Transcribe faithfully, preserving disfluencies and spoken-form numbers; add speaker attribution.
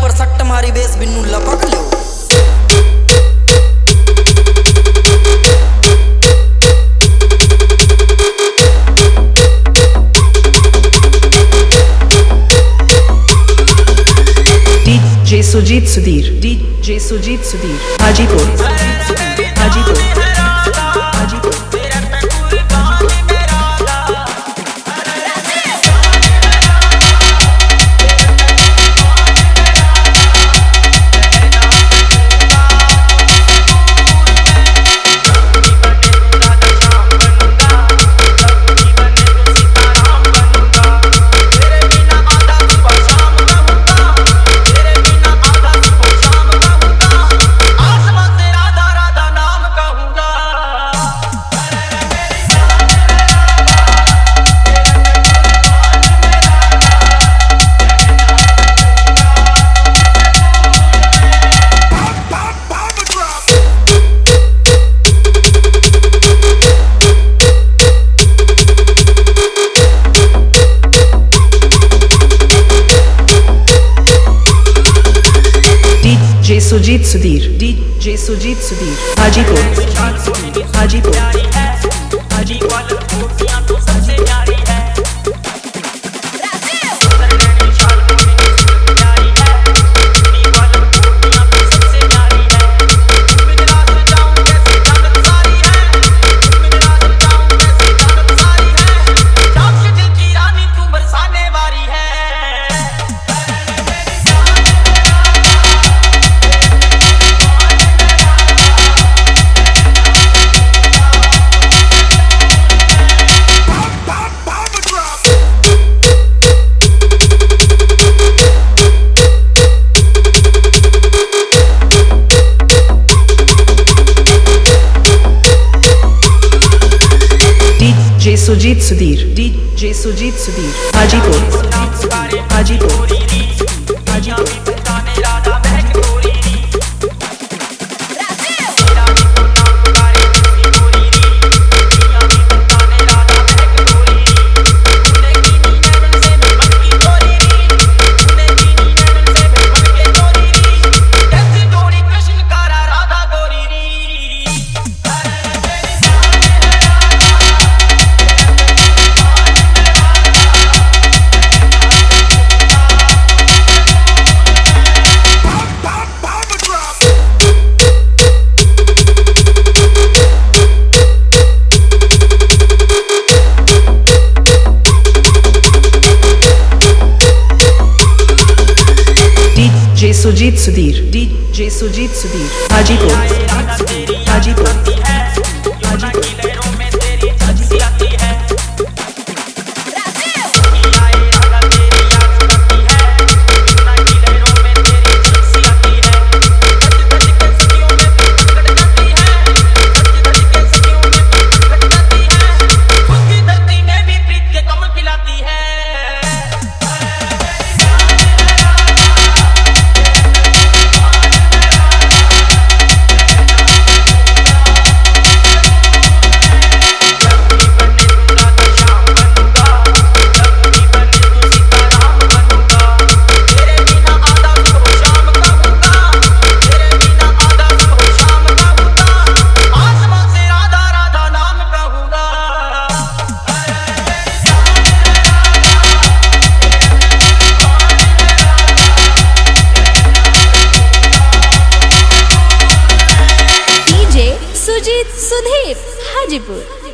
Speaker 1: ऊपर सट्ट मारी बेस बिन्नू लपक लो।
Speaker 2: DJ Sujeet Sudhir DJ Sujeet Sudhir Hajipur Hajipur Hajipur. DJ Sujeet Sudhir DJ Sujeet Sudhir Hajipur Hajipur Hajipur. DJ Sujeet Sudhir DJ Sujeet Sudhir Hajipur Hajipur Hajipur. DJ Sujeet Sudhir DJ Sujeet Sudhir Hajipur Hajipur Hajipur.
Speaker 3: Sujeet Sudhir Hajipur.